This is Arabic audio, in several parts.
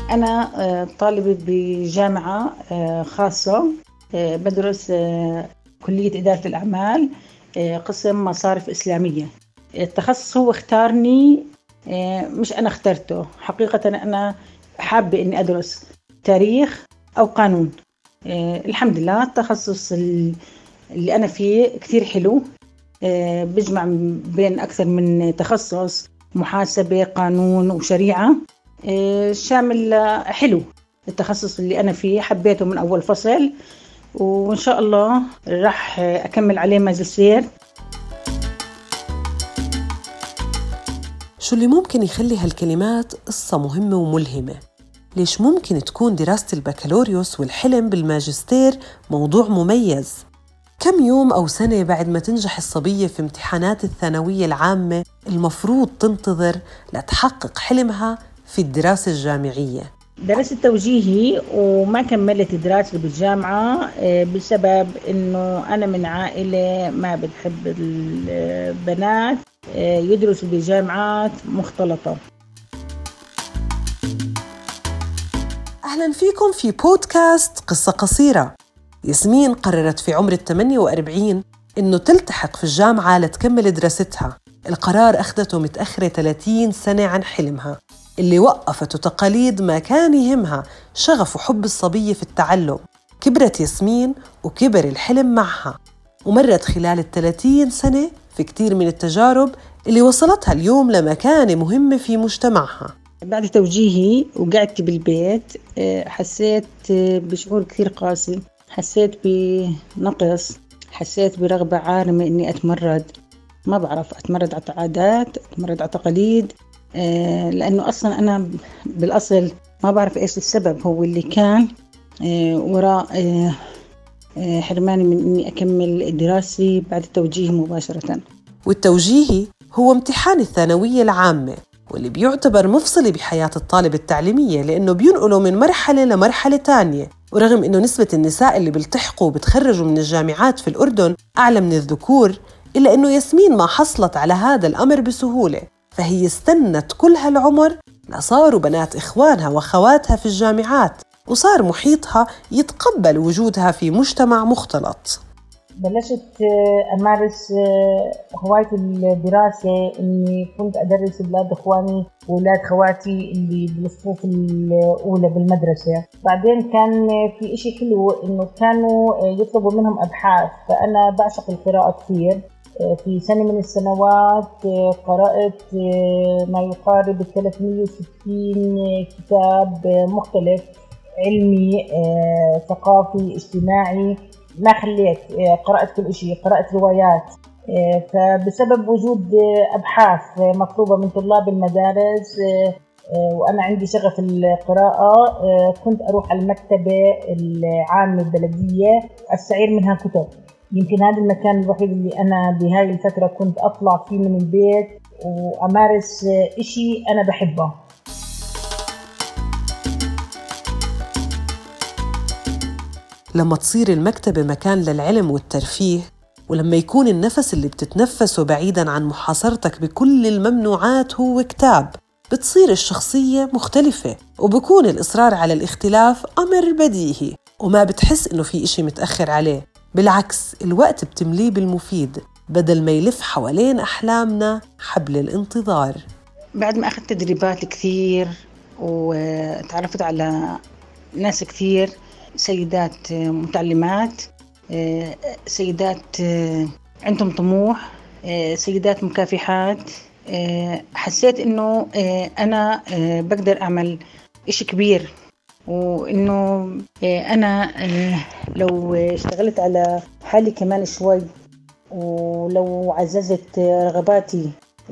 أنا طالبة بجامعة خاصة، بدرس كلية إدارة الأعمال، قسم مصارف إسلامية. التخصص هو اختارني، مش أنا اخترته حقيقة. أنا حابة إني أدرس تاريخ أو قانون. الحمد لله التخصص اللي أنا فيه كتير حلو، بجمع بين أكثر من تخصص، محاسبة قانون وشريعة، شامل. حلو التخصص اللي أنا فيه، حبيته من أول فصل، وإن شاء الله راح أكمل عليه ماجستير. شو اللي ممكن يخلي هالكلمات قصة مهمة وملهمة؟ ليش ممكن تكون دراسة البكالوريوس والحلم بالماجستير موضوع مميز؟ كم يوم أو سنة بعد ما تنجح الصبية في امتحانات الثانوية العامة المفروض تنتظر لتحقق حلمها في الدراسة الجامعية؟ درست توجيهي وما كملت دراستي بالجامعة بسبب إنه أنا من عائلة ما بتحب البنات يدرسوا بجامعات مختلطة. أهلاً فيكم في بودكاست قصة قصيرة. ياسمين قررت في عمر 48 إنه تلتحق في الجامعة لتكمل دراستها. القرار أخذته متأخرة 30 سنة عن حلمها اللي وقفته تقاليد ما كان يهمها، شغف وحب الصبية في التعلم. كبرت ياسمين وكبر الحلم معها، ومرت خلال 30 سنة في كتير من التجارب اللي وصلتها اليوم لمكانة مهمة في مجتمعها. بعد توجيهي وقعدت بالبيت حسيت بشعور كثير قاسي، حسيت بنقص، حسيت برغبة عارمة إني أتمرد. ما بعرف أتمرد على عادات، أتمرد على تقاليد، لأنه أصلا أنا بالأصل ما بعرف إيش السبب هو اللي كان وراء حرماني من إني أكمل دراستي بعد التوجيه مباشرة. والتوجيهي هو امتحان الثانوية العامة، واللي بيعتبر مفصلي بحياة الطالب التعليمية، لأنه بينقله من مرحلة لمرحلة تانية. ورغم أنه نسبة النساء اللي بيلتحقوا وبتخرجوا من الجامعات في الأردن أعلى من الذكور، إلا أنه ياسمين ما حصلت على هذا الأمر بسهولة، فهي استنت كل هالعمر لصاروا بنات إخوانها وأخواتها في الجامعات، وصار محيطها يتقبل وجودها في مجتمع مختلط. بلشت أمارس هواية الدراسة، إني كنت أدرس أولاد إخواني وأولاد خواتي اللي بالصفوف الأولى بالمدرسة. بعدين كان في إشي حلو إنه كانوا يطلبوا منهم أبحاث، فأنا بعشق القراءة كثير. في سنة من السنوات قرأت ما يقارب 360 كتاب مختلف، علمي ثقافي اجتماعي، ما خليت، قرأت كل شيء، قرأت روايات. فبسبب وجود أبحاث مطلوبة من طلاب المدارس وأنا عندي شغف القراءة، كنت أروح على المكتبة العامة البلدية أستعير منها كتب. يمكن هذا المكان الوحيد اللي أنا بهاي الفترة كنت أطلع فيه من البيت وأمارس إشي أنا بحبه. لما تصير المكتبة مكان للعلم والترفيه، ولما يكون النفس اللي بتتنفسه بعيداً عن محاصرتك بكل الممنوعات هو كتاب، بتصير الشخصية مختلفة، وبكون الإصرار على الاختلاف أمر بديهي، وما بتحس إنه في إشي متأخر عليه. بالعكس، الوقت بتمليه بالمفيد بدل ما يلف حوالين أحلامنا حبل الانتظار. بعد ما أخذت تدريبات كثير وتعرفت على ناس كثير، سيدات متعلمات، سيدات عندهم طموح، سيدات مكافحات، حسيت إنه أنا بقدر أعمل إشي كبير، وإنه أنا لو اشتغلت على حالي كمان شوي، ولو عززت رغباتي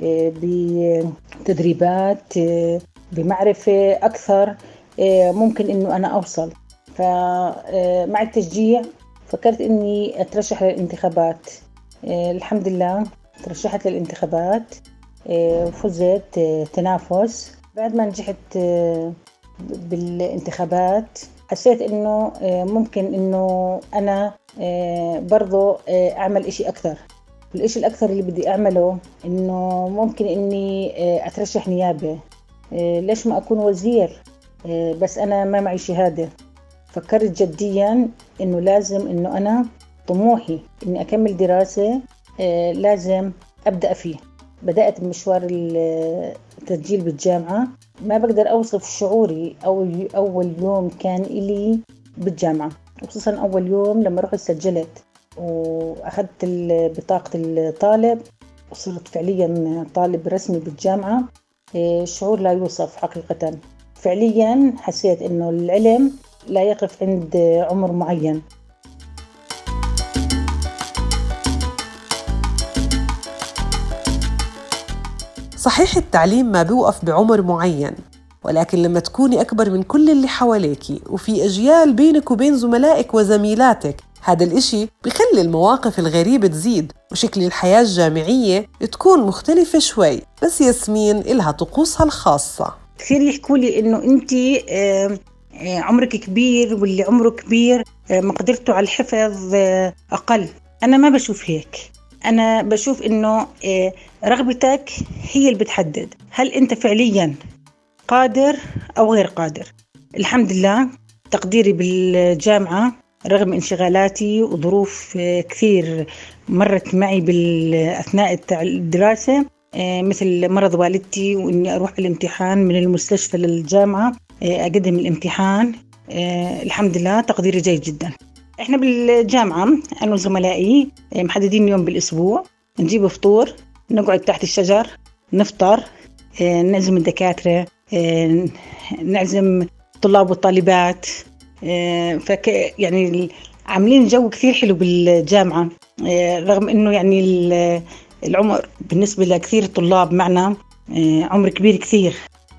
بتدريبات، بمعرفة أكثر، ممكن إنه أنا أوصل. فمع التشجيع فكرت إني أترشح للانتخابات. الحمد لله ترشحت للانتخابات، فزت تنافس. بعد ما نجحت بالانتخابات حسيت إنه ممكن إنه أنا برضو أعمل إشي أكثر. الإشي الأكثر اللي بدي أعمله إنه ممكن إني أترشح نيابة. ليش ما أكون وزير؟ بس أنا ما معي شهادة. فكرت جديا إنه لازم إنه أنا طموحي إني أكمل دراسة، لازم أبدأ فيه. بدأت بمشوار التسجيل بالجامعة. ما بقدر أوصف شعوري أول يوم كان إلي بالجامعة، خصوصا أول يوم لما رحت سجلت وأخذت بطاقة الطالب وصرت فعليا طالب رسمي بالجامعة. شعور لا يوصف حقيقة. فعليا حسيت إنه العلم لا يقف عند عمر معين. صحيح التعليم ما بيوقف بعمر معين، ولكن لما تكوني أكبر من كل اللي حواليكي وفي أجيال بينك وبين زملائك وزميلاتك، هذا الإشي بيخلي المواقف الغريبة تزيد وشكل الحياة الجامعية تكون مختلفة شوي. بس ياسمين إلها طقوسها الخاصة. كثير يحكوا لي إنه أنتي عمرك كبير واللي عمره كبير مقدرته على الحفظ أقل. أنا ما بشوف هيك. أنا بشوف إنه رغبتك هي اللي بتحدد هل أنت فعلياً قادر أو غير قادر. الحمد لله تقديري بالجامعة رغم انشغالاتي وظروف كثير مرت معي أثناء الدراسة، مثل مرض والدتي وإني أروح الامتحان من المستشفى للجامعة أقدم الامتحان. الحمد لله تقديري جيد جدا. إحنا بالجامعة أنا وزملائي محددين يوم بالأسبوع نجيب فطور، نقعد تحت الشجر نفطر، نعزم الدكاترة، نعزم الطلاب والطالبات. يعني عاملين جو كثير حلو بالجامعة، رغم إنه يعني العمر بالنسبة لكثير طلاب معنا عمر كبير كثير.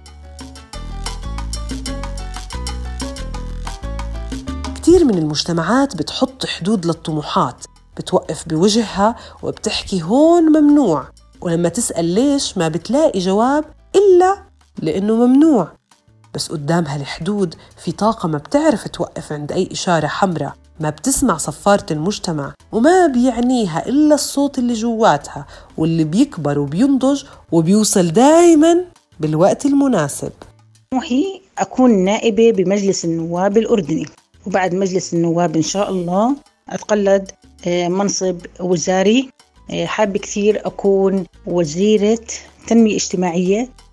كثير من المجتمعات بتحط حدود للطموحات، بتوقف بوجهها وبتحكي هون ممنوع، ولما تسأل ليش ما بتلاقي جواب إلا لأنه ممنوع. بس قدام هالحدود في طاقة ما بتعرف توقف عند أي إشارة حمراء، ما بتسمع صفارة المجتمع وما بيعنيها إلا الصوت اللي جواتها واللي بيكبر وبينضج وبيوصل دايماً بالوقت المناسب. طموحي أكون نائبة بمجلس النواب الأردني، وبعد مجلس النواب إن شاء الله أتقلد منصب وزاري. حابة كثير أكون وزيرة تنمية اجتماعية